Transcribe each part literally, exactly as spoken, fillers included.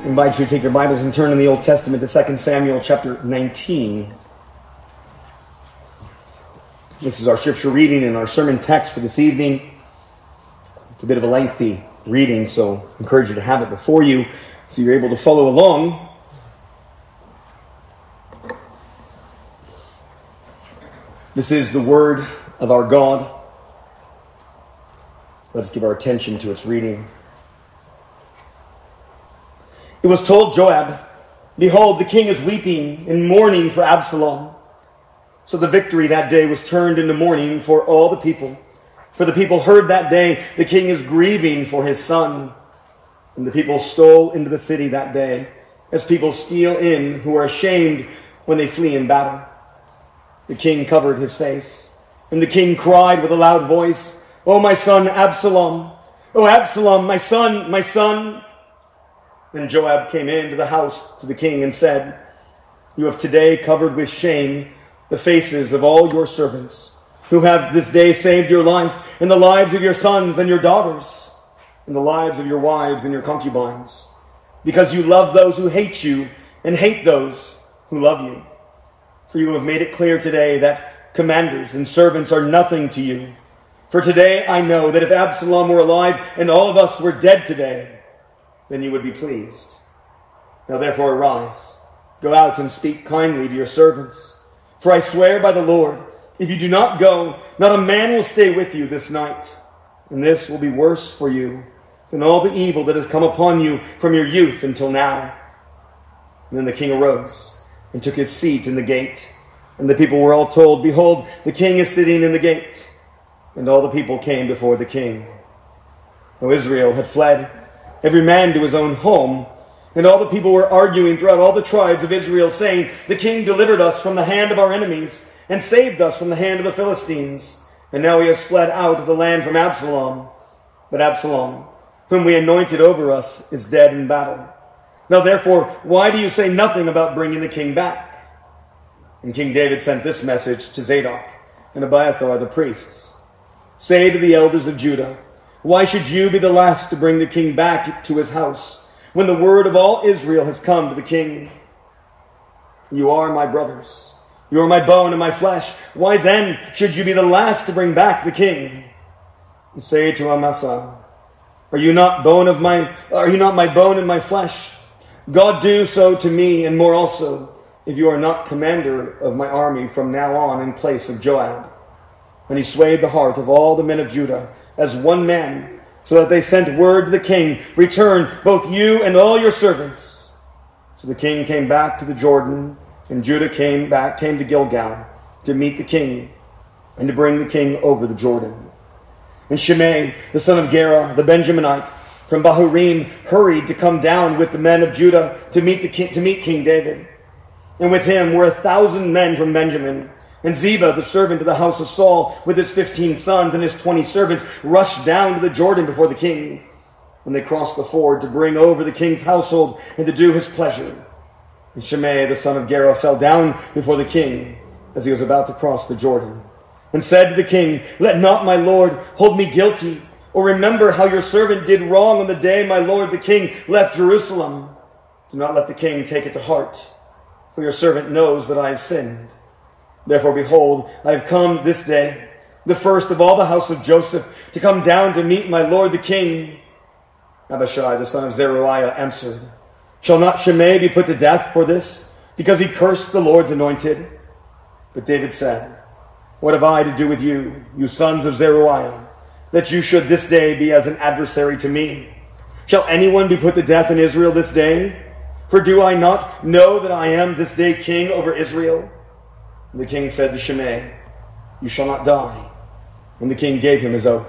I invite you to take your Bibles and turn in the Old Testament to Second Samuel chapter nineteen. This is our scripture reading and our sermon text for this evening. It's a bit of a lengthy reading, so I encourage you to have it before you so you're able to follow along. This is the word of our God. Let us give our attention to its reading. It was told Joab, "Behold, the king is weeping and mourning for Absalom." So the victory that day was turned into mourning for all the people. For the people heard that day, the king is grieving for his son. And the people stole into the city that day, as people steal in who are ashamed when they flee in battle. The king covered his face, and the king cried with a loud voice, "O my son Absalom! O Absalom, my son, my son!" Then Joab came into the house to the king and said, "You have today covered with shame the faces of all your servants, who have this day saved your life and the lives of your sons and your daughters, and the lives of your wives and your concubines, because you love those who hate you and hate those who love you. For you have made it clear today that commanders and servants are nothing to you. For today I know that if Absalom were alive and all of us were dead today, then you would be pleased. Now therefore arise, go out and speak kindly to your servants. For I swear by the Lord, if you do not go, not a man will stay with you this night. And this will be worse for you than all the evil that has come upon you from your youth until now." And then the king arose and took his seat in the gate. And the people were all told, "Behold, the king is sitting in the gate." And all the people came before the king. Now Israel had fled, every man to his own home. And all the people were arguing throughout all the tribes of Israel, saying, "The king delivered us from the hand of our enemies and saved us from the hand of the Philistines. And now he has fled out of the land from Absalom. But Absalom, whom we anointed over us, is dead in battle. Now therefore, why do you say nothing about bringing the king back?" And King David sent this message to Zadok and Abiathar the priests. "Say to the elders of Judah, why should you be the last to bring the king back to his house, when the word of all Israel has come to the king? You are my brothers. You are my bone and my flesh. Why then should you be the last to bring back the king? And say to Amasa, Are you not bone of my, are you not my bone and my flesh? God do so to me and more also, if you are not commander of my army from now on in place of Joab." And he swayed the heart of all the men of Judah as one man, so that they sent word to the king, "Return, both you and all your servants." So the king came back to the Jordan, and Judah came back, came to Gilgal to meet the king and to bring the king over the Jordan. And Shimei, the son of Gera, the Benjaminite from Bahurim, hurried to come down with the men of Judah to meet the king, to meet King David. And with him were a thousand men from Benjamin. And Ziba, the servant of the house of Saul, with his fifteen sons and his twenty servants, rushed down to the Jordan before the king. When they crossed the ford to bring over the king's household and to do his pleasure. And Shimei, the son of Gera, fell down before the king as he was about to cross the Jordan, and said to the king, "Let not my lord hold me guilty, or remember how your servant did wrong on the day my lord the king left Jerusalem. Do not let the king take it to heart, for your servant knows that I have sinned. Therefore, behold, I have come this day, the first of all the house of Joseph, to come down to meet my lord the king." Abishai, the son of Zeruiah, answered, "Shall not Shimei be put to death for this, because he cursed the Lord's anointed?" But David said, "What have I to do with you, you sons of Zeruiah, that you should this day be as an adversary to me? Shall anyone be put to death in Israel this day? For do I not know that I am this day king over Israel?" And the king said to Shimei, "You shall not die." And the king gave him his oath.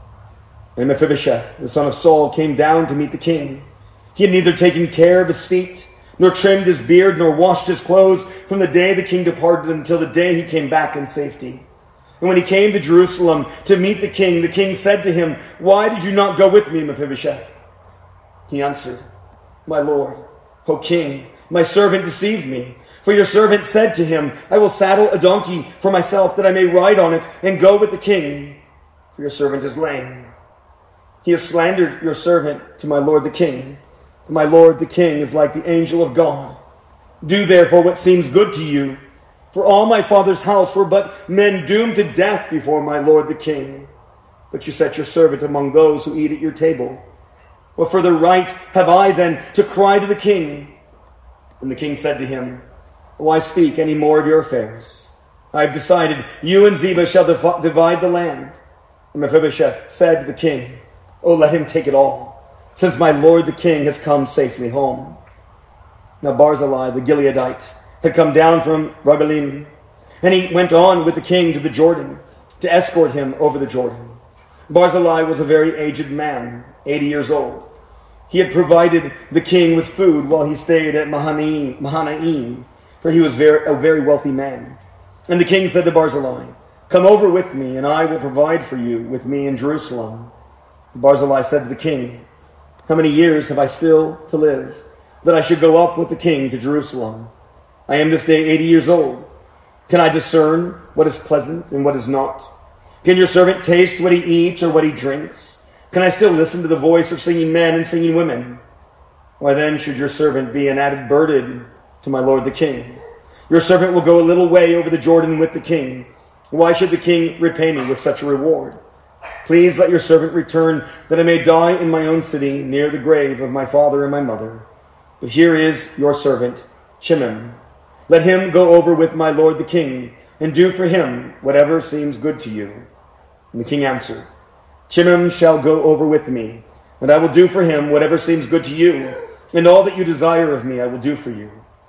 And Mephibosheth, the son of Saul, came down to meet the king. He had neither taken care of his feet, nor trimmed his beard, nor washed his clothes from the day the king departed until the day he came back in safety. And when he came to Jerusalem to meet the king, the king said to him, "Why did you not go with me, Mephibosheth?" He answered, "My lord, O king, my servant deceived me. For your servant said to him, I will saddle a donkey for myself, that I may ride on it and go with the king. For your servant is lame. He has slandered your servant to my lord the king. My lord the king is like the angel of God. Do therefore what seems good to you. For all my father's house were but men doomed to death before my lord the king. But you set your servant among those who eat at your table. What further right have I then to cry to the king?" And the king said to him, "Why speak any more of your affairs? I have decided you and Ziba shall div- divide the land." And Mephibosheth said to the king, "Oh, let him take it all, since my lord the king has come safely home." Now Barzillai the Gileadite had come down from Rogelim, and he went on with the king to the Jordan, to escort him over the Jordan. Barzillai was a very aged man, eighty years old. He had provided the king with food while he stayed at Mahanaim, Mahanaim, for he was very, a very wealthy man. And the king said to Barzillai, "Come over with me, and I will provide for you with me in Jerusalem." Barzillai said to the king, "How many years have I still to live, that I should go up with the king to Jerusalem? I am this day eighty years old. Can I discern what is pleasant and what is not? Can your servant taste what he eats or what he drinks? Can I still listen to the voice of singing men and singing women? Why then should your servant be an added burden to my lord the king? Your servant will go a little way over the Jordan with the king. Why should the king repay me with such a reward? Please let your servant return, that I may die in my own city near the grave of my father and my mother. But here is your servant, Chimham. Let him go over with my lord the king, and do for him whatever seems good to you." And the king answered, "Chimham shall go over with me, and I will do for him whatever seems good to you, and all that you desire of me I will do for you."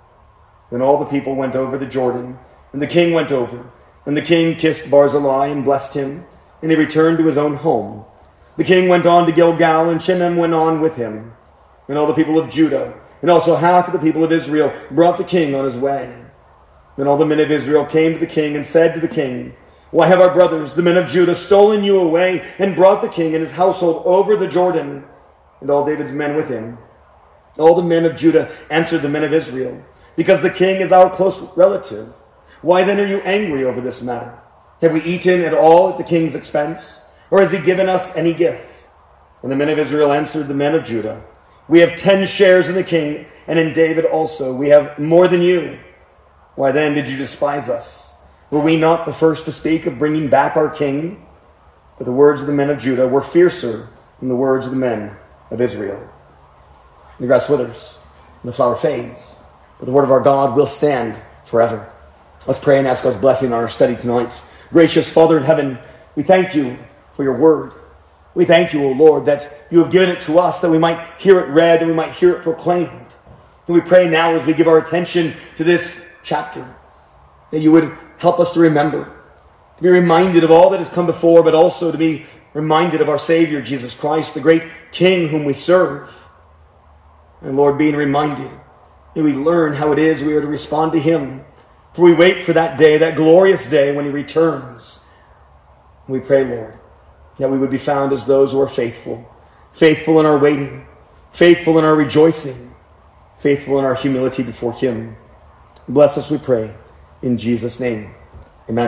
Then all the people went over the Jordan, and the king went over, and the king kissed Barzillai and blessed him, and he returned to his own home. The king went on to Gilgal, and Chimham went on with him. And all the people of Judah, and also half of the people of Israel, brought the king on his way. Then all the men of Israel came to the king and said to the king, "Why have our brothers, the men of Judah, stolen you away and brought the king and his household over the Jordan, and all David's men with him?" All the men of Judah answered the men of Israel, "Because the king is our close relative. Why then are you angry over this matter? Have we eaten at all at the king's expense, or has he given us any gift?" And the men of Israel answered the men of Judah, "We have ten shares in the king, and in David also. We have more than you. Why then did you despise us? Were we not the first to speak of bringing back our king?" But the words of the men of Judah were fiercer than the words of the men of Israel. The grass withers, and the flower fades, but the word of our God will stand forever. Let's pray and ask God's blessing on our study tonight. Gracious Father in heaven, we thank you for your word. We thank you, O Lord, that you have given it to us, that we might hear it read and we might hear it proclaimed. And we pray now as we give our attention to this chapter, that you would help us to remember, to be reminded of all that has come before, but also to be reminded of our Savior, Jesus Christ, the great King whom we serve. And Lord, being reminded that we learn how it is we are to respond to him. For we wait for that day, that glorious day when he returns. And we pray, Lord, that we would be found as those who are faithful, faithful in our waiting, faithful in our rejoicing, faithful in our humility before him. Bless us, we pray, in Jesus' name. Amen.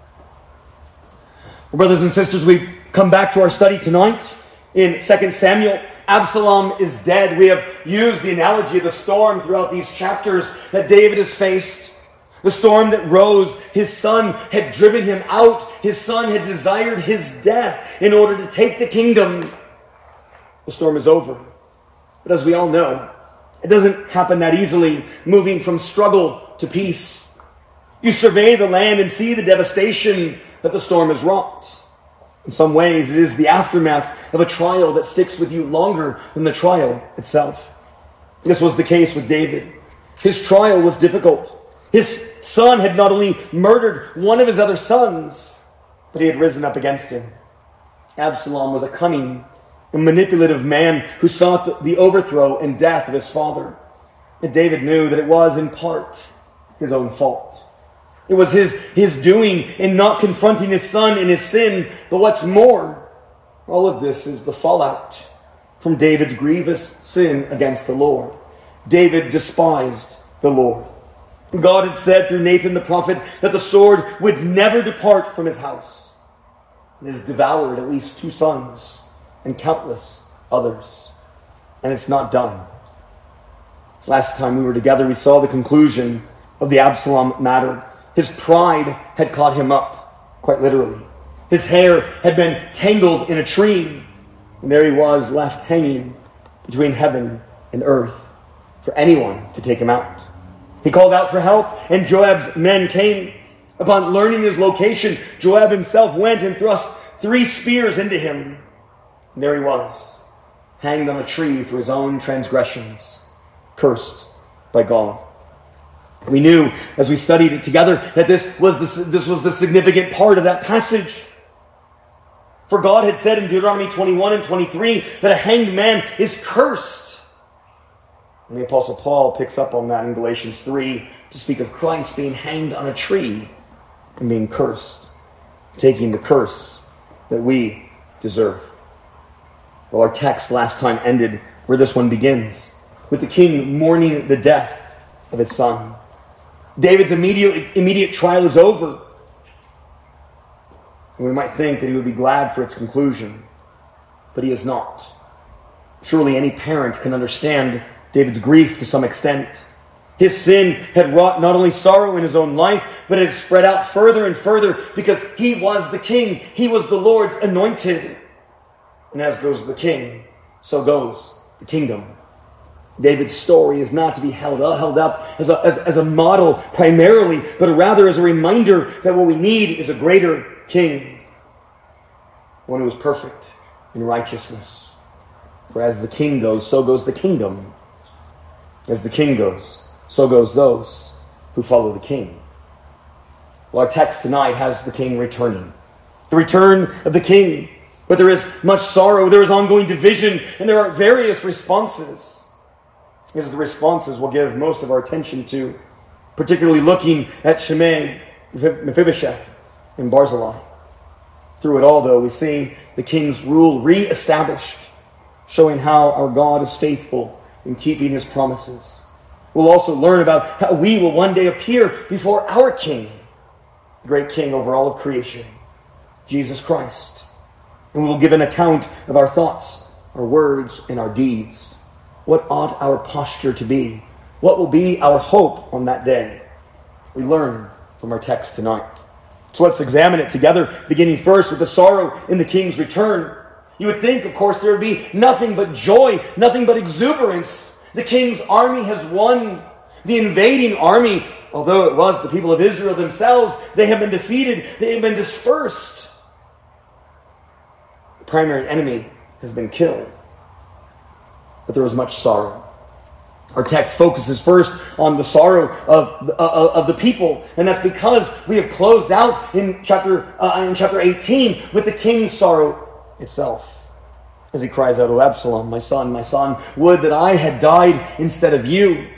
Well, brothers and sisters, we come back to our study tonight in Second Samuel. Absalom is dead. We have used the analogy of the storm throughout these chapters that David has faced. The storm that rose, his son had driven him out. His son had desired his death in order to take the kingdom. The storm is over. But as we all know, it doesn't happen that easily, moving from struggle to peace. You survey the land and see the devastation that the storm has wrought. In some ways, it is the aftermath of a trial that sticks with you longer than the trial itself. This was the case with David. His trial was difficult. His son had not only murdered one of his other sons, but he had risen up against him. Absalom was a cunning and manipulative man who sought the overthrow and death of his father. And David knew that it was, in part, his own fault. It was his, his doing in not confronting his son in his sin. But what's more, all of this is the fallout from David's grievous sin against the Lord. David despised the Lord. God had said through Nathan the prophet that the sword would never depart from his house. It has devoured at least two sons and countless others. And it's not done Last time we were together, we saw the conclusion of the Absalom matter. His pride had caught him up, quite literally. His hair had been tangled in a tree, and there he was, left hanging between heaven and earth for anyone to take him out. He called out for help, and Joab's men came. Upon learning his location, Joab himself went and thrust three spears into him. And there he was, hanged on a tree for his own transgressions, cursed by God. We knew, as we studied it together, that this was the, this was the significant part of that passage. For God had said in Deuteronomy twenty-one and twenty-three that a hanged man is cursed. And the Apostle Paul picks up on that in Galatians three to speak of Christ being hanged on a tree and being cursed, taking the curse that we deserve. Well, our text last time ended where this one begins, with the king mourning the death of his son. David's immediate, immediate trial is over. And we might think that he would be glad for its conclusion, but he is not. Surely any parent can understand David's grief to some extent. His sin had wrought not only sorrow in his own life, but it had spread out further and further because he was the king. He was the Lord's anointed. And as goes the king, so goes the kingdom. David's story is not to be held up, held up as, a, as, as a model primarily, but rather as a reminder that what we need is a greater king, one who is perfect in righteousness. For as the king goes, so goes the kingdom. As the king goes, so goes those who follow the king. Well, our text tonight has the king returning. The return of the king. But there is much sorrow, there is ongoing division, and there are various responses. These are the responses we'll give most of our attention to, particularly looking at Shimei, Mephibosheth, and Barzillai. Through it all, though, we see the king's rule re-established, showing how our God is faithful in keeping his promises. We'll also learn about how we will one day appear before our king, the great king over all of creation, Jesus Christ. And we will give an account of our thoughts, our words, and our deeds. What ought our posture to be? What will be our hope on that day? We learn from our text tonight. So let's examine it together, beginning first with the sorrow in the king's return. You would think, of course, there would be nothing but joy, nothing but exuberance. The king's army has won. The invading army, although it was the people of Israel themselves, they have been defeated. They have been dispersed. The primary enemy has been killed. But there was much sorrow. Our text focuses first on the sorrow of, uh, of the people, and that's because we have closed out in chapter uh, in chapter eighteen with the king's sorrow itself. As he cries out, "O Absalom, my son, my son, would that I had died instead of you."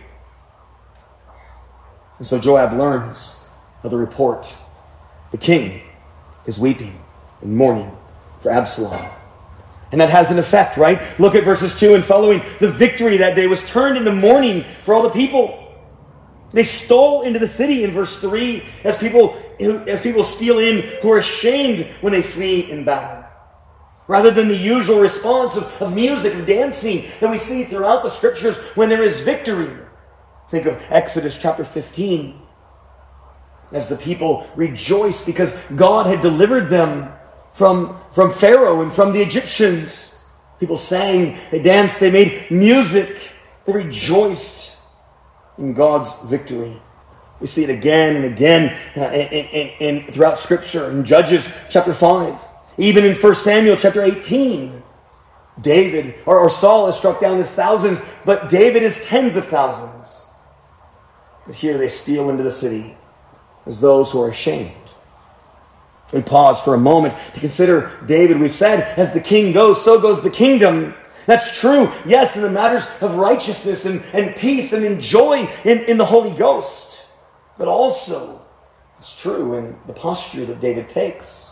And so Joab learns of the report. The king is weeping and mourning for Absalom. And that has an effect, right? Look at verses two and following. The victory that day was turned into mourning for all the people. They stole into the city in verse three as people, as people steal in who are ashamed when they flee in battle. Rather than the usual response of, of music, of dancing that we see throughout the scriptures when there is victory. Think of Exodus chapter fifteen. As the people rejoiced because God had delivered them From, from Pharaoh and from the Egyptians. People sang, they danced, they made music. They rejoiced in God's victory. We see it again and again uh, in, in, in, throughout Scripture. In Judges chapter five. Even in First Samuel chapter eighteen. David, or, or Saul has struck down his thousands, but David is tens of thousands. But here they steal into the city as those who are ashamed. We pause for a moment to consider David. We've said, as the king goes, so goes the kingdom. That's true, yes, in the matters of righteousness and, and peace and in joy in, in the Holy Ghost. But also, it's true in the posture that David takes.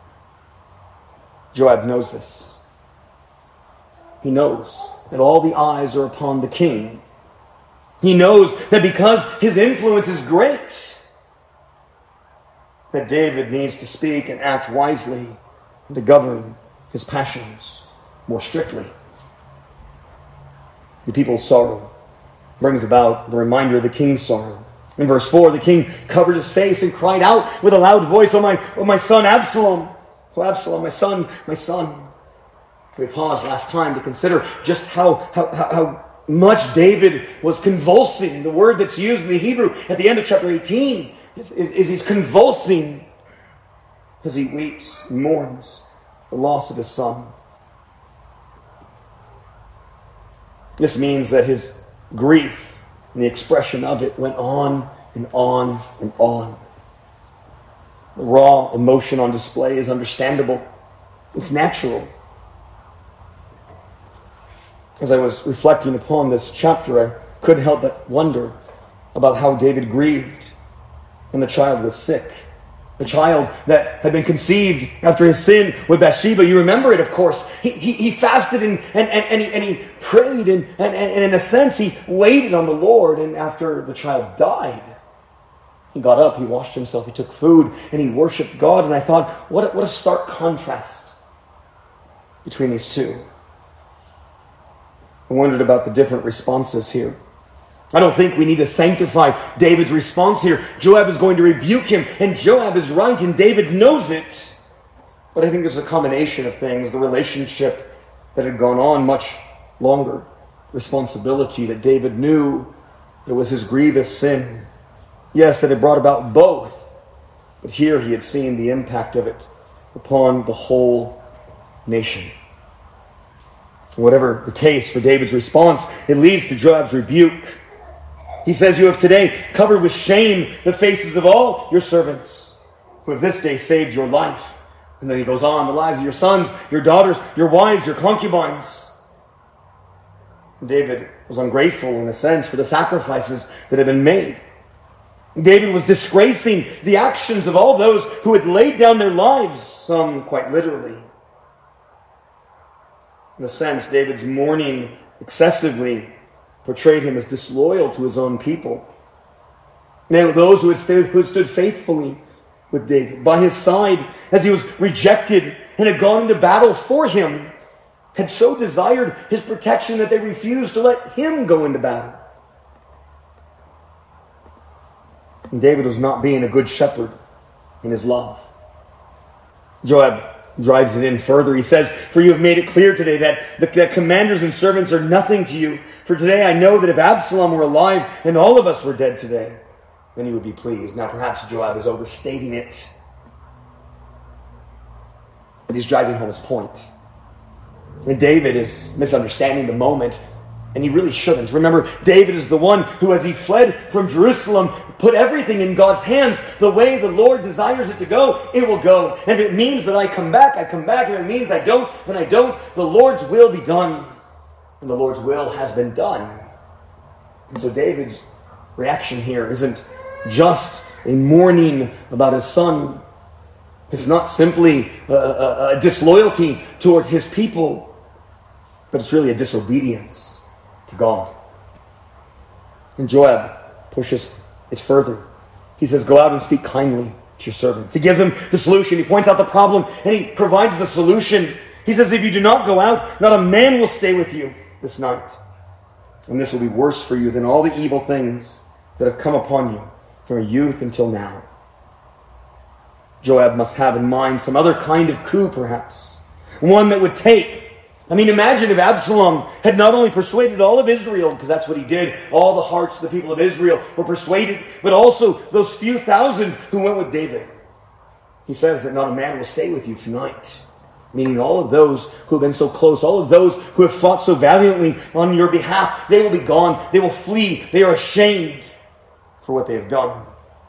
Joab knows this. He knows that all the eyes are upon the king. He knows that because his influence is great, that David needs to speak and act wisely and to govern his passions more strictly. The people sorrow. brings about the reminder of the king's sorrow. In verse four, the king covered his face and cried out with a loud voice, "Oh my, oh my son Absalom! Oh Absalom, my son, my son!" We paused last time to consider just how, how, how, how much David was convulsing. The word that's used in the Hebrew at the end of chapter eighteen is, is, is he's convulsing as he weeps and mourns the loss of his son. This means that his grief and the expression of it went on and on and on. The raw emotion on display is understandable. It's natural. As I was reflecting upon this chapter, I couldn't help but wonder about how David grieved when the child was sick. The child that had been conceived after his sin with Bathsheba. You remember it, of course. He, he, he fasted and, and, and, and, he, and he prayed, and, and, and in a sense, he waited on the Lord. And after the child died, he got up, he washed himself, he took food, and he worshipped God. And I thought, what a, what a stark contrast between these two. I wondered about the different responses here. I don't think we need to sanctify David's response here. Joab is going to rebuke him, and Joab is right, and David knows it. But I think there's a combination of things. The relationship that had gone on much longer. Responsibility that David knew it was his grievous sin. Yes, that it brought about both. But here he had seen the impact of it upon the whole nation. Whatever the case for David's response, it leads to Joab's rebuke. He says, "You have today covered with shame the faces of all your servants, who have this day saved your life." And then he goes on, "the lives of your sons, your daughters, your wives, your concubines." And David was ungrateful in a sense for the sacrifices that had been made. David was disgracing the actions of all those who had laid down their lives, some quite literally. In a sense, David's mourning excessively portrayed him as disloyal to his own people. They were those who had stood, who had stood faithfully with David by his side as he was rejected and had gone into battle for him, had so desired his protection that they refused to let him go into battle. And David was not being a good shepherd in his love. Joab drives it in further. He says, "For you have made it clear today that the that commanders and servants are nothing to you. For today I know that if Absalom were alive and all of us were dead today, then he would be pleased." Now perhaps Joab is overstating it, but he's driving home his point. And David is misunderstanding the moment, and he really shouldn't. Remember, David is the one who, as he fled from Jerusalem, put everything in God's hands. The way the Lord desires it to go, it will go. And if it means that I come back, I come back. If it means I don't, then I don't. The Lord's will be done. And the Lord's will has been done. And so David's reaction here isn't just a mourning about his son. It's not simply a, a, a disloyalty toward his people, but it's really a disobedience to God. And Joab pushes it further. He says, "Go out and speak kindly to your servants." He gives them the solution. He points out the problem and he provides the solution. He says, "If you do not go out, not a man will stay with you this night. And this will be worse for you than all the evil things that have come upon you from your youth until now." Joab must have in mind some other kind of coup, perhaps. One that would take I mean, imagine if Absalom had not only persuaded all of Israel, because that's what he did, all the hearts of the people of Israel were persuaded, but also those few thousand who went with David. He says that not a man will stay with you tonight. Meaning all of those who have been so close, all of those who have fought so valiantly on your behalf, they will be gone. They will flee. They are ashamed for what they have done.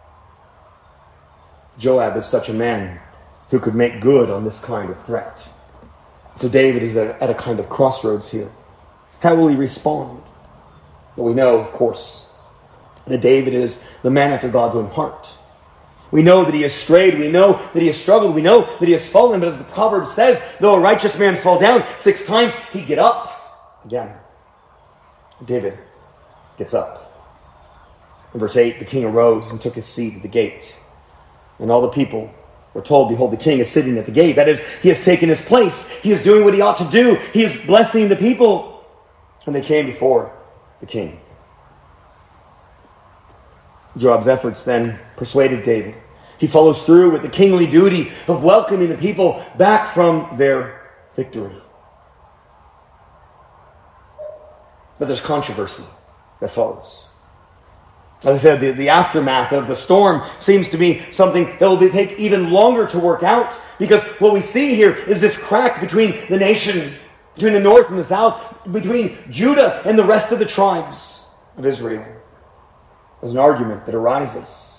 Joab is such a man who could make good on this kind of threat. So David is at a kind of crossroads here. How will he respond? Well, we know, of course, that David is the man after God's own heart. We know that he has strayed. We know that he has struggled. We know that he has fallen. But as the proverb says, though a righteous man fall down six times, he get up again. David gets up. In verse eight, the king arose and took his seat at the gate. And all the people were told, "Behold, the king is sitting at the gate." That is, he has taken his place. He is doing what he ought to do. He is blessing the people. And they came before the king. Joab's efforts then persuaded David. He follows through with the kingly duty of welcoming the people back from their victory. But there's controversy that follows. As I said, the, the aftermath of the storm seems to be something that will be, take even longer to work out, because what we see here is this crack between the nation, between the north and the south, between Judah and the rest of the tribes of Israel. There's an argument that arises.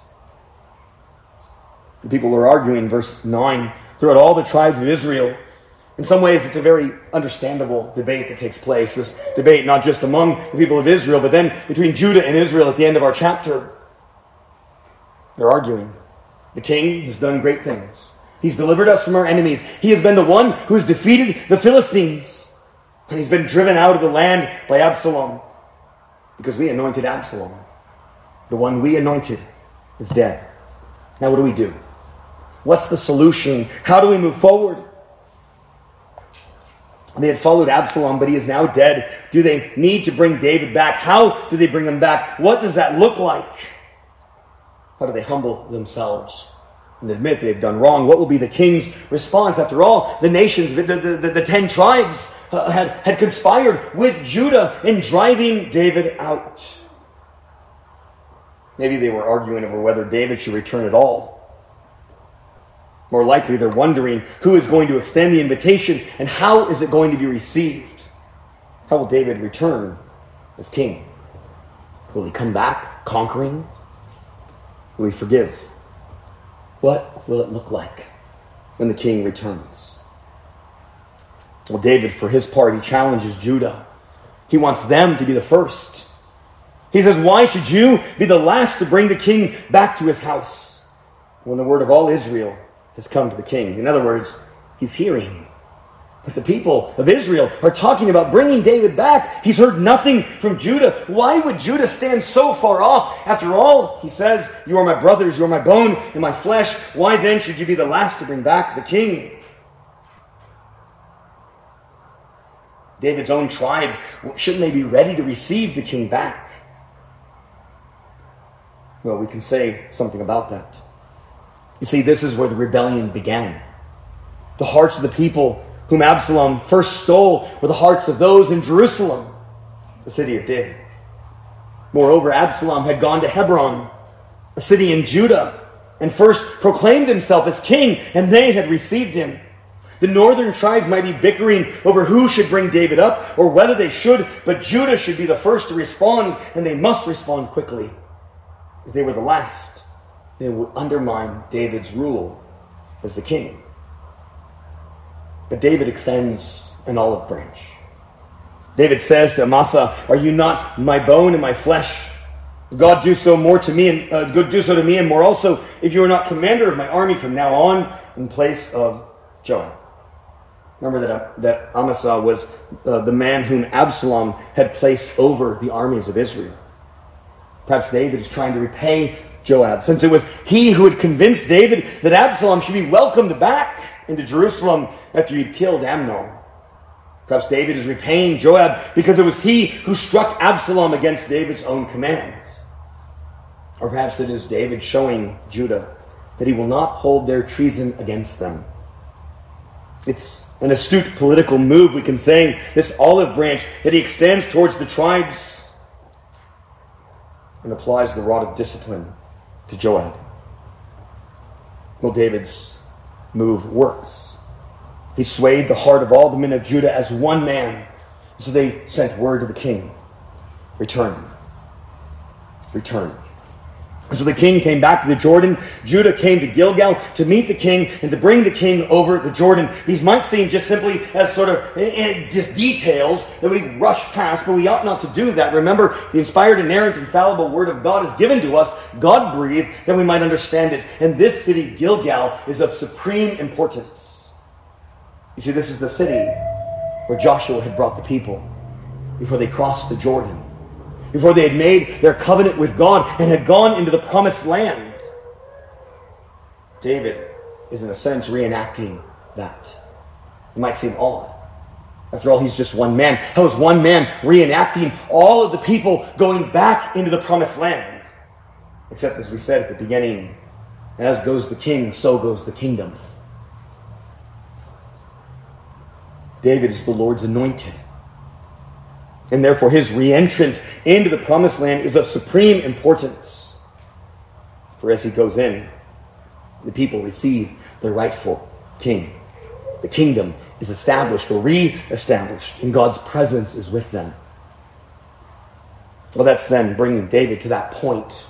The people are arguing, verse nine, throughout all the tribes of Israel. In some ways, it's a very understandable debate that takes place. This debate not just among the people of Israel, but then between Judah and Israel at the end of our chapter. They're arguing. The king has done great things. He's delivered us from our enemies. He has been the one who has defeated the Philistines. And he's been driven out of the land by Absalom, because we anointed Absalom. The one we anointed is dead. Now what do we do? What's the solution? How do we move forward? They had followed Absalom, but he is now dead. Do they need to bring David back? How do they bring him back? What does that look like? How do they humble themselves and admit they've done wrong? What will be the king's response? After all, the nations, the, the, the, the ten tribes uh, had, had conspired with Judah in driving David out. Maybe they were arguing over whether David should return at all. More likely, they're wondering who is going to extend the invitation and how is it going to be received. How will David return as king? Will he come back conquering? Will he forgive? What will it look like when the king returns? Well, David, for his part, he challenges Judah. He wants them to be the first. He says, why should you be the last to bring the king back to his house when the word of all Israel has come to the king? In other words, he's hearing that the people of Israel are talking about bringing David back. He's heard nothing from Judah. Why would Judah stand so far off? After all, he says, you are my brothers, you are my bone and my flesh. Why then should you be the last to bring back the king? David's own tribe, shouldn't they be ready to receive the king back? Well, we can say something about that. You see, this is where the rebellion began. The hearts of the people whom Absalom first stole were the hearts of those in Jerusalem, the city of David. Moreover, Absalom had gone to Hebron, a city in Judah, and first proclaimed himself as king, and they had received him. The northern tribes might be bickering over who should bring David up or whether they should, but Judah should be the first to respond, and they must respond quickly. If they were the last, they would undermine David's rule as the king. But David extends an olive branch. David says to Amasa, are you not my bone and my flesh? God do so more to me, and uh, good do so to me, and more also, if you are not commander of my army from now on, in place of Joab. Remember that, uh, that Amasa was uh, the man whom Absalom had placed over the armies of Israel. Perhaps David is trying to repay Joab, since it was he who had convinced David that Absalom should be welcomed back into Jerusalem after he'd killed Amnon. Perhaps David is repaying Joab because it was he who struck Absalom against David's own commands. Or perhaps it is David showing Judah that he will not hold their treason against them. It's an astute political move, we can say, this olive branch that he extends towards the tribes and applies the rod of discipline to Joab. Well, David's move works. He swayed the heart of all the men of Judah as one man. So they sent word to the king, return, return. And so the king came back to the Jordan. Judah came to Gilgal to meet the king and to bring the king over the Jordan. These might seem just simply as sort of uh, just details that we rush past, but we ought not to do that. Remember, the inspired, inerrant, infallible word of God is given to us, God-breathed, that we might understand it. And this city, Gilgal, is of supreme importance. You see, this is the city where Joshua had brought the people before they crossed the Jordan, before they had made their covenant with God and had gone into the promised land. David is in a sense reenacting that. It might seem odd. After all, he's just one man. How is one man reenacting all of the people going back into the promised land? Except, as we said at the beginning, as goes the king, so goes the kingdom. David is the Lord's anointed. And therefore his re-entrance into the promised land is of supreme importance. For as he goes in, the people receive their rightful king. The kingdom is established or re-established, and God's presence is with them. Well, that's then bringing David to that point.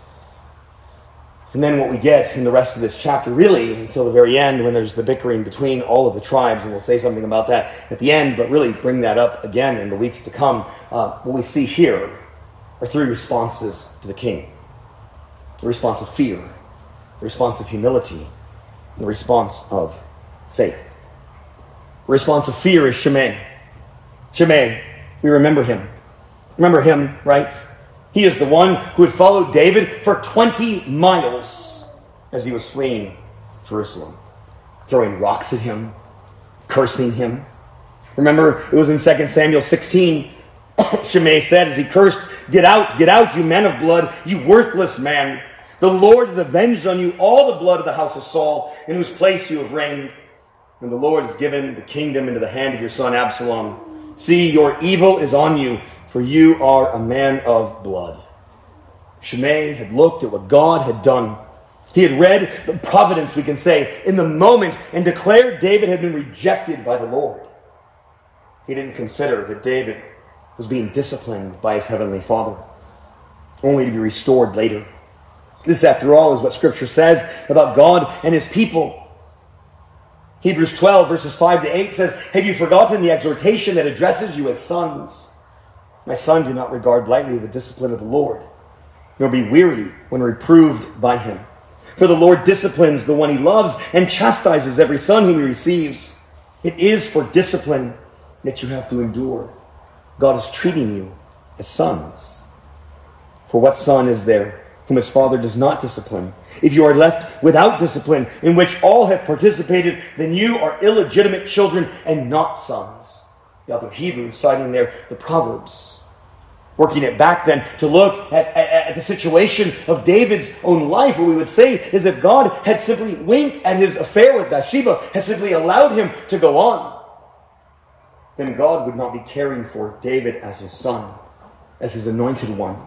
And then what we get in the rest of this chapter, really, until the very end, when there's the bickering between all of the tribes, and we'll say something about that at the end, but really bring that up again in the weeks to come. Uh, what we see here are three responses to the king. The response of fear, the response of humility, and the response of faith. The response of fear is Shimei. Shimei, we remember him. Remember him, right? He is the one who had followed David for twenty miles as he was fleeing Jerusalem, throwing rocks at him, cursing him. Remember, it was in Second Samuel sixteen, Shimei said as he cursed, "Get out, get out, you man of blood, you worthless man. The Lord has avenged on you all the blood of the house of Saul, in whose place you have reigned. And the Lord has given the kingdom into the hand of your son Absalom. See, your evil is on you, for you are a man of blood." Shimei had looked at what God had done. He had read the providence, we can say, in the moment, and declared David had been rejected by the Lord. He didn't consider that David was being disciplined by his heavenly Father, only to be restored later. This, after all, is what Scripture says about God and his people. Hebrews twelve, verses five to eight says, "Have you forgotten the exhortation that addresses you as sons? My son, do not regard lightly the discipline of the Lord, nor be weary when reproved by him. For the Lord disciplines the one he loves and chastises every son whom he receives. It is for discipline that you have to endure. God is treating you as sons. For what son is there whom his father does not discipline? If you are left without discipline, in which all have participated, then you are illegitimate children and not sons." The author of Hebrews citing there the Proverbs. Working it back then to look at, at, at the situation of David's own life, what we would say is if God had simply winked at his affair with Bathsheba, had simply allowed him to go on, then God would not be caring for David as his son, as his anointed one.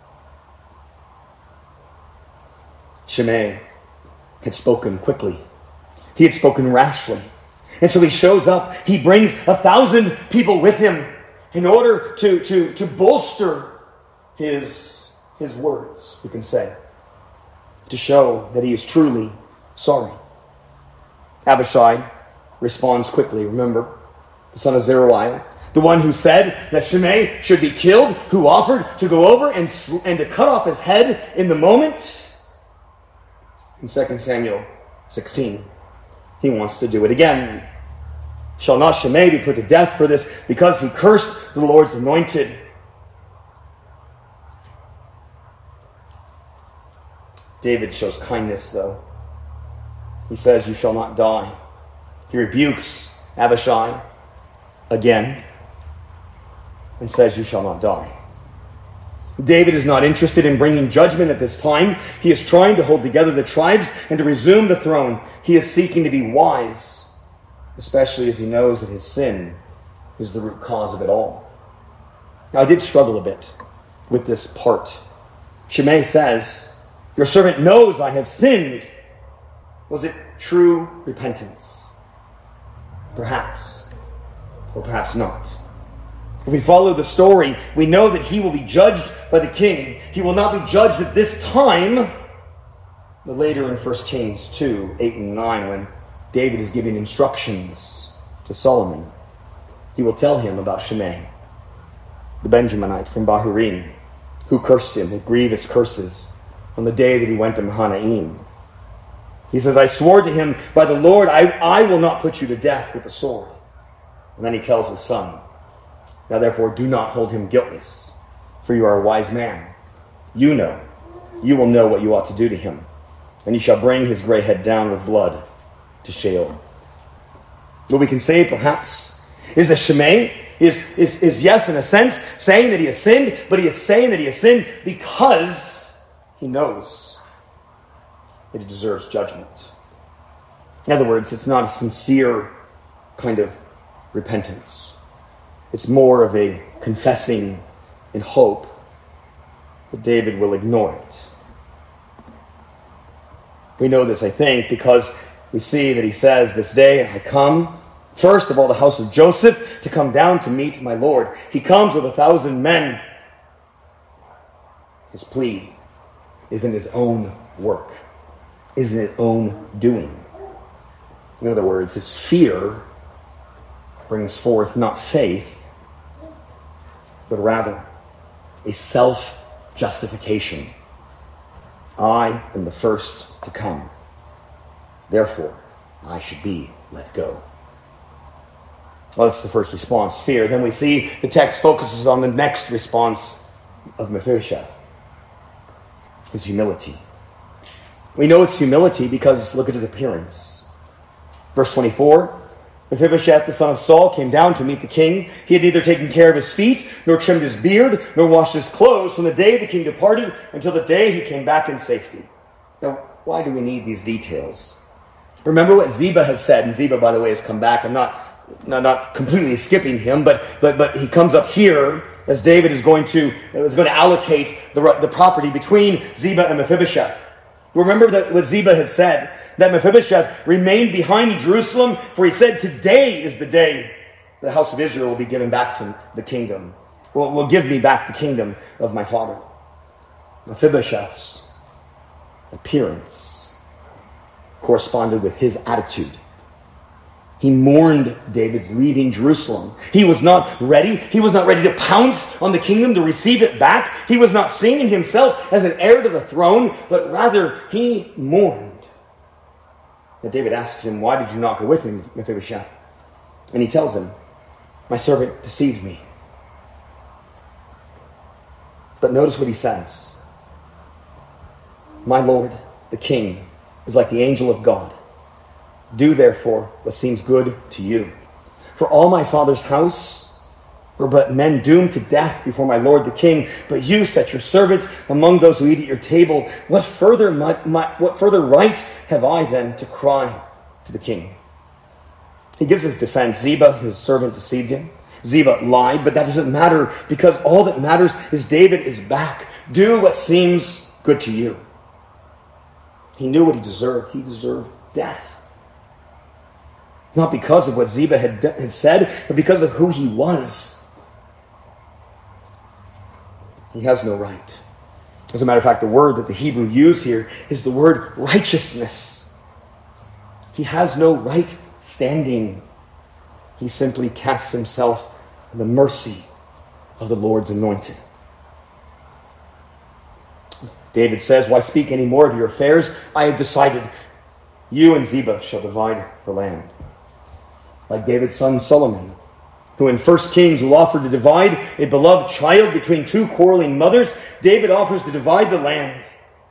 Shimei had spoken quickly. He had spoken rashly. And so he shows up. He brings a thousand people with him in order to, to, to bolster his, his words, we can say, to show that he is truly sorry. Abishai responds quickly. Remember, the son of Zeruiah, the one who said that Shimei should be killed, who offered to go over and, sl- and to cut off his head in the moment. In Second Samuel sixteen, he wants to do it again. "Shall not Shimei be put to death for this, because he cursed the Lord's anointed?" David shows kindness, though. He says, "You shall not die." He rebukes Abishai again and says, "You shall not die." David is not interested in bringing judgment at this time. He is trying to hold together the tribes and to resume the throne. He is seeking to be wise, especially as he knows that his sin is the root cause of it all. Now, I did struggle a bit with this part. Shimei says, "Your servant knows I have sinned." Was it true repentance? Perhaps, or perhaps not. If we follow the story, we know that he will be judged by the king. He will not be judged at this time, but later in First Kings two, eight and nine, when David is giving instructions to Solomon, he will tell him about Shimei, the Benjaminite from Bahurim, who cursed him with grievous curses on the day that he went to Mahanaim. He says, "I swore to him by the Lord, I, I will not put you to death with the sword." And then he tells his son, "Now therefore do not hold him guiltless, for you are a wise man. You know, you will know what you ought to do to him, and you shall bring his gray head down with blood to Sheol." What we can say, perhaps, is that Shimei is, is, is, yes, in a sense, saying that he has sinned, but he is saying that he has sinned because he knows that he deserves judgment. In other words, it's not a sincere kind of repentance. It's more of a confessing in hope that David will ignore it. We know this, I think, because we see that he says, "This day I come, first of all the house of Joseph, to come down to meet my Lord." He comes with a thousand men. His plea is in his own work, is in his own doing. In other words, his fear brings forth not faith, but rather a self-justification. I am the first to come. Therefore, I should be let go. Well, that's the first response, fear. Then we see the text focuses on the next response of Mephibosheth, his humility. We know it's humility because look at his appearance. Verse twenty-four, Mephibosheth, the son of Saul, came down to meet the king. He had neither taken care of his feet, nor trimmed his beard, nor washed his clothes from the day the king departed until the day he came back in safety. Now, why do we need these details? Remember what Ziba had said, and Ziba, by the way, has come back. I'm not, not, not completely skipping him, but, but, but he comes up here as David is going to, is going to allocate the, the property between Ziba and Mephibosheth. Remember that what Ziba had said, that Mephibosheth remained behind in Jerusalem, for he said, "Today is the day the house of Israel will be given back to the kingdom. Will, will give me back the kingdom of my father." Mephibosheth's appearance corresponded with his attitude. He mourned David's leaving Jerusalem. He was not ready. He was not ready to pounce on the kingdom to receive it back. He was not seeing himself as an heir to the throne, but rather he mourned. That David asks him, "Why did you not go with me, Mephibosheth?" And he tells him, "My servant deceived me." But notice what he says. "My lord, the king, is like the angel of God. Do therefore what seems good to you. For all my father's house were but men doomed to death before my lord the king, but you set your servant among those who eat at your table. What further my, my, what further right have I then to cry to the king?" He gives his defense. Ziba, his servant, deceived him. Ziba lied, but that doesn't matter, because all that matters is David is back. Do what seems good to you. He knew what he deserved. He deserved death. Not because of what Ziba had, had said, but because of who he was. He has no right. As a matter of fact, the word that the Hebrew used here is the word righteousness. He has no right standing. He simply casts himself in the mercy of the Lord's anointed. David says, "Why speak any more of your affairs? I have decided you and Ziba shall divide the land." Like David's son Solomon, who in First Kings will offer to divide a beloved child between two quarreling mothers, David offers to divide the land.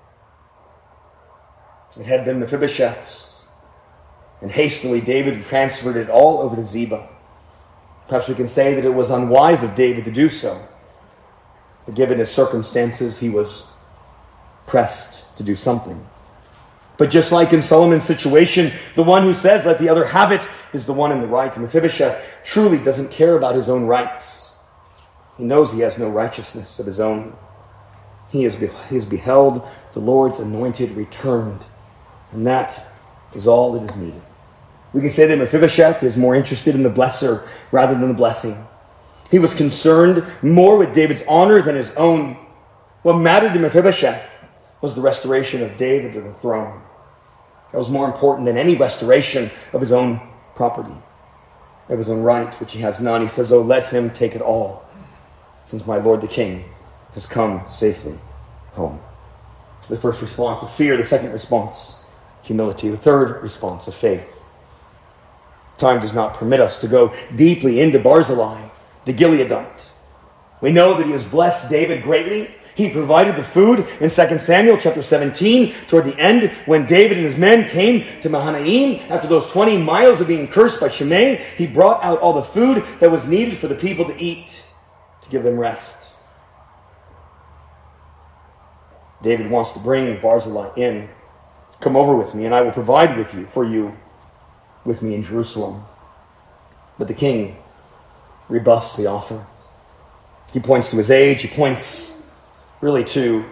It had been Mephibosheth's, and hastily David transferred it all over to Ziba. Perhaps we can say that it was unwise of David to do so, but given his circumstances, he was pressed to do something. But just like in Solomon's situation, the one who says, "Let the other have it," is the one in the right. And Mephibosheth truly doesn't care about his own rights. He knows he has no righteousness of his own. He has, be- he has beheld the Lord's anointed returned, and that is all that is needed. We can say that Mephibosheth is more interested in the blesser rather than the blessing. He was concerned more with David's honor than his own. What mattered to Mephibosheth was the restoration of David to the throne. That was more important than any restoration of his own property, of his own right, which he has none. He says, "Oh, let him take it all, since my lord the king has come safely home." The first response of fear, the second response, humility, the third response of faith. Time does not permit us to go deeply into Barzillai, the Gileadite. We know that he has blessed David greatly. He provided the food in Second Samuel chapter seventeen, toward the end, when David and his men came to Mahanaim after those twenty miles of being cursed by Shimei. He brought out all the food that was needed for the people to eat, to give them rest. David wants to bring Barzillai in Come over with me, and I will provide with you for you with me in Jerusalem." But the king rebuffs the offer. He points to his age. He points really to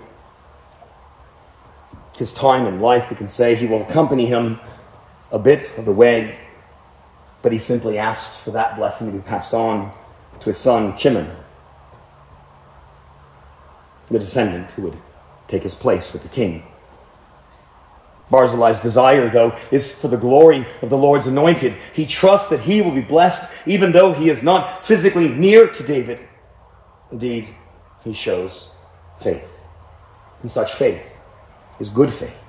his time in life. We can say he will accompany him a bit of the way, but he simply asks for that blessing to be passed on to his son Chimham, the descendant who would take his place with the king. Barzillai's desire, though, is for the glory of the Lord's anointed. He trusts that he will be blessed, even though he is not physically near to David. Indeed, he shows faith. And such faith is good faith.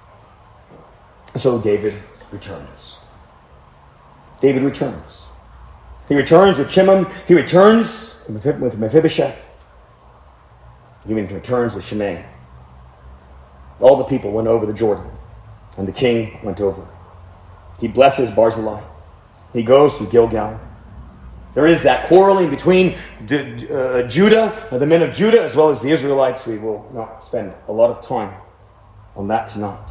So David returns. David returns. He returns with Chimham. He returns with Mephibosheth. He even returns with Shimei. All the people went over the Jordan, and the king went over. He blesses Barzillai. He goes to Gilgal. There is that quarreling between uh, Judah, uh, the men of Judah, as well as the Israelites. We will not spend a lot of time on that tonight.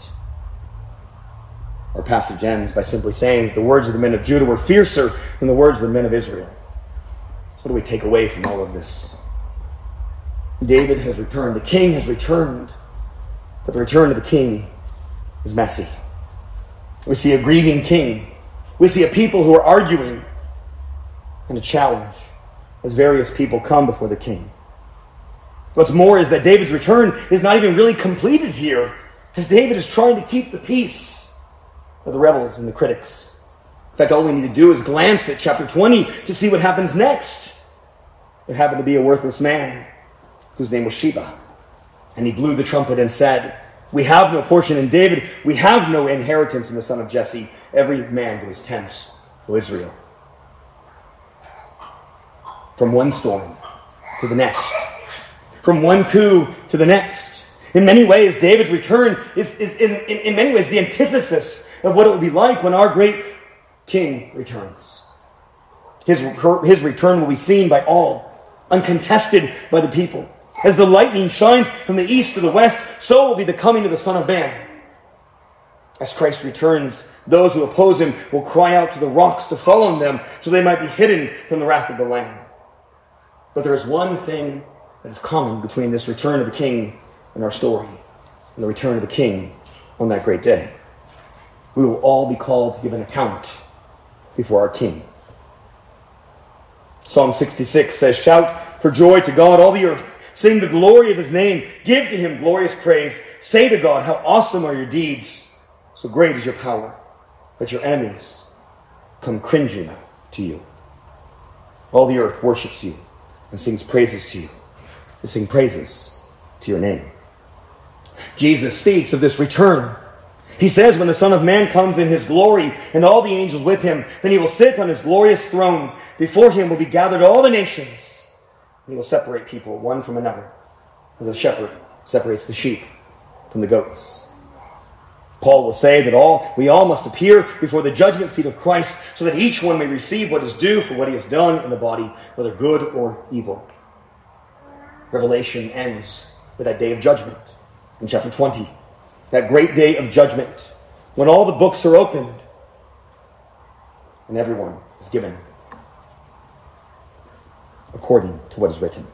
Our passage ends by simply saying that the words of the men of Judah were fiercer than the words of the men of Israel. What do we take away from all of this? David has returned. The king has returned. But the return of the king is messy. We see a grieving king. We see a people who are arguing and a challenge as various people come before the king. What's more is that David's return is not even really completed here, as David is trying to keep the peace of the rebels and the critics. In fact, all we need to do is glance at chapter twenty to see what happens next. There happened to be a worthless man whose name was Sheba. And he blew the trumpet and said, "We have no portion in David. We have no inheritance in the son of Jesse. Every man to his tents, O Israel." From one storm to the next. From one coup to the next. In many ways, David's return is, is in, in, in many ways the antithesis of what it will be like when our great king returns. His, his return will be seen by all, uncontested by the people. As the lightning shines from the east to the west, so will be the coming of the Son of Man. As Christ returns, those who oppose him will cry out to the rocks to fall on them, so they might be hidden from the wrath of the Lamb. But there is one thing that is common between this return of the king and our story, and the return of the king on that great day. We will all be called to give an account before our king. Psalm sixty-six says, "Shout for joy to God, all the earth. Sing the glory of his name. Give to him glorious praise. Say to God, how awesome are your deeds. So great is your power that your enemies come cringing to you." All the earth worships you and sings praises to you. They sing praises to your name. Jesus speaks of this return. He says, when the Son of Man comes in his glory and all the angels with him, then he will sit on his glorious throne. Before him will be gathered all the nations. He will separate people one from another, as a shepherd separates the sheep from the goats. Paul will say that all we all must appear before the judgment seat of Christ, so that each one may receive what is due for what he has done in the body, whether good or evil. Revelation ends with that day of judgment in chapter twenty. That great day of judgment, when all the books are opened and everyone is given according to what is written.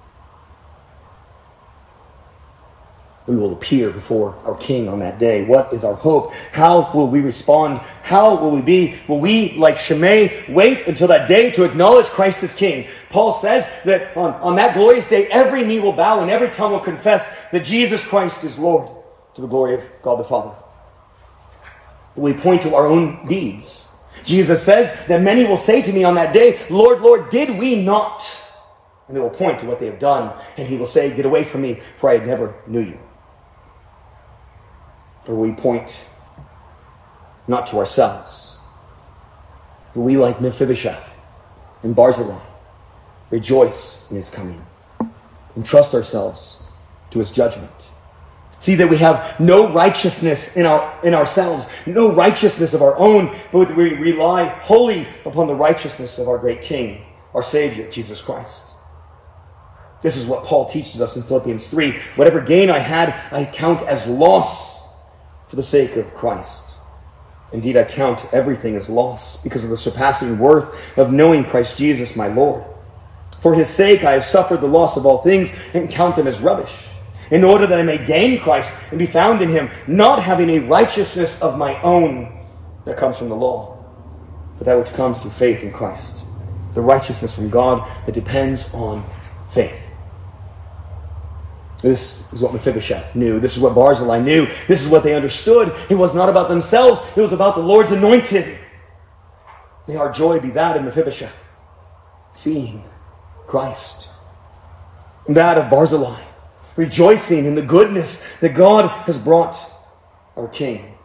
We will appear before our King on that day. What is our hope? How will we respond? How will we be? Will we, like Shimei, wait until that day to acknowledge Christ as King? Paul says that on, on that glorious day, every knee will bow and every tongue will confess that Jesus Christ is Lord, to the glory of God the Father. Will we point to our own deeds? Jesus says that many will say to me on that day, "Lord, Lord, did we not?" And they will point to what they have done, and he will say, "Get away from me, for I never knew you." Or we point not to ourselves, but we, like Mephibosheth and Barzillai, rejoice in his coming and trust ourselves to his judgment. See that we have no righteousness in our in ourselves, no righteousness of our own, but we rely wholly upon the righteousness of our great King, our Savior, Jesus Christ. This is what Paul teaches us in Philippians three. Whatever gain I had, I count as loss for the sake of Christ. Indeed, I count everything as loss because of the surpassing worth of knowing Christ Jesus my Lord. For his sake I have suffered the loss of all things and count them as rubbish, in order that I may gain Christ and be found in him, not having a righteousness of my own that comes from the law, but that which comes through faith in Christ, the righteousness from God that depends on faith. This is what Mephibosheth knew. This is what Barzillai knew. This is what they understood. It was not about themselves. It was about the Lord's anointed. May our joy be that of Mephibosheth, seeing Christ. And that of Barzillai, rejoicing in the goodness that God has brought our King.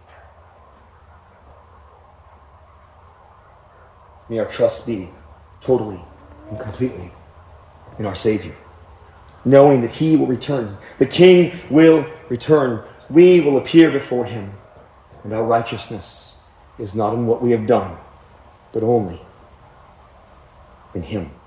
May our trust be totally and completely in our Savior, knowing that he will return. The King will return. We will appear before him. And our righteousness is not in what we have done, but only in him.